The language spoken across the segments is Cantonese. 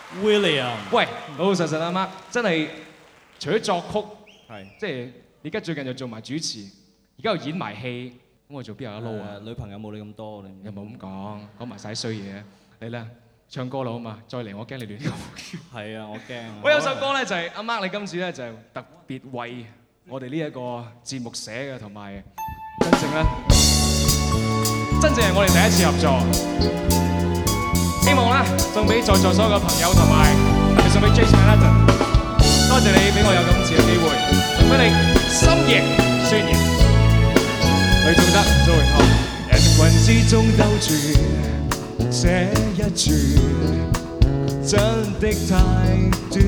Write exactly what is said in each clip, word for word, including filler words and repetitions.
William， 喂，老老實實阿 Mark，真係除咗作曲， 係即係你而家最近又做埋主持，而家又演埋戲，咁我做邊有得撈啊？ 女朋友冇你咁多，你又冇咁講，講埋晒衰嘢。你咧唱歌佬啊嘛，再嚟我驚你亂講。 係啊，我驚。 我有首歌咧就係阿 Mark，你今次咧就特別為我哋呢一個節目寫嘅，同埋真正咧，真正係我哋第一次合作。希望咧送俾在座所有嘅朋友，同埋特別送俾 Jason Manhattan。多謝你俾我有今次嘅機會，送俾你深夜宣言。呂頌德、蘇永康。人群之中兜住這一轉，真的太短。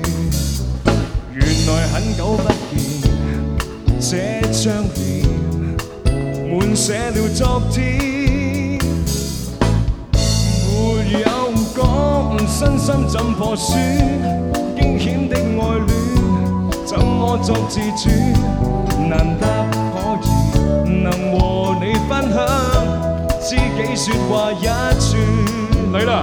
原來很久不見，這張臉滿寫了昨天。沒有講，身心怎破損？驚險的愛戀，怎麼作自主？難得可以能和你分享，知己說話一串。嚟啦！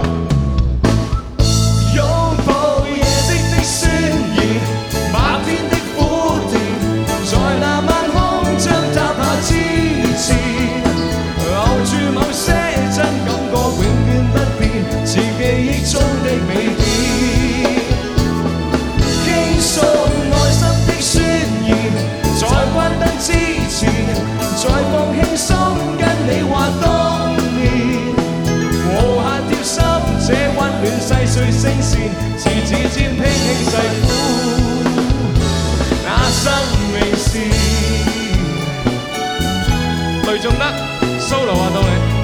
擁抱夜色的宣言，白天的苦甜，在那晚空將塌下之前，留住某些真感覺，永遠不變，是記憶中的美點。傾訴內心的宣言，在關燈之前，再放輕鬆跟你話當年，無限貼心這溫暖細碎聲線，似指尖輕輕細撫那生命線。雷頌德 solo 啊，到你。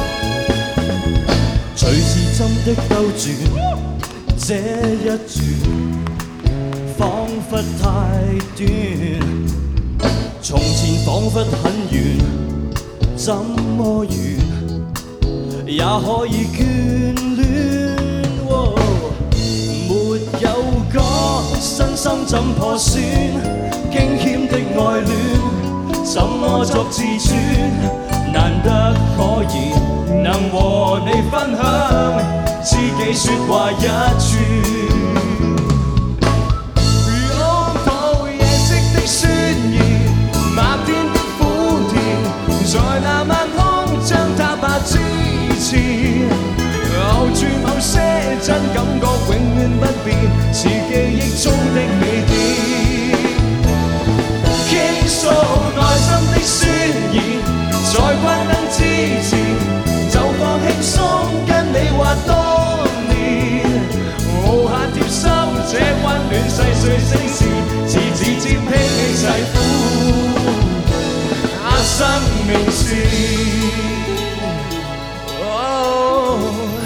隨時針的兜轉，這一轉彷彿太短。從前彷彿很遠，怎麼遠也可以眷戀。哦、沒有講，身心怎破損？驚險的愛戀，怎麼作自轉？難得可以能和你分享，知己說話一串。白天的苦甜，在那晚空將塌下之前，留住某些真感覺，永遠不變，是記憶中的美點。傾訴內心的宣言，在關燈之前，就放輕鬆跟你話當年，無限貼心這溫暖細碎聲線，似指尖輕輕細撫生命線。哦，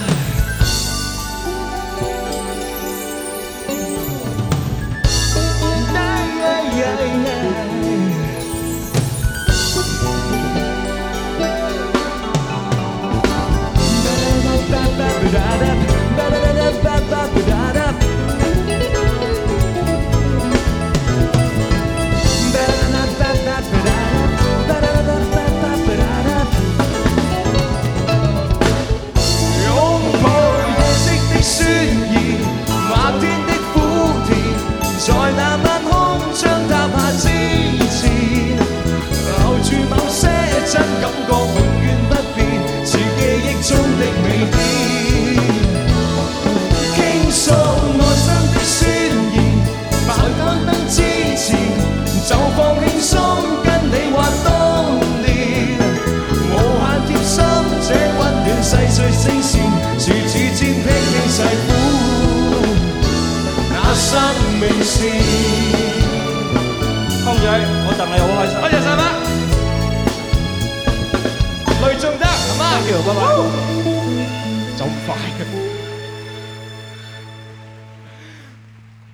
在那晚空將塌下之前，留住某些真感覺，永遠不變，是記憶中的美點。傾訴內心的宣言，白關燈之前，就放輕鬆跟你話當年，無限貼心這溫暖細碎聲線，是指尖輕輕細撫那生命線。康仔，我戥你好開心。多謝晒媽。雷頌德，阿媽。Thank you，拜拜。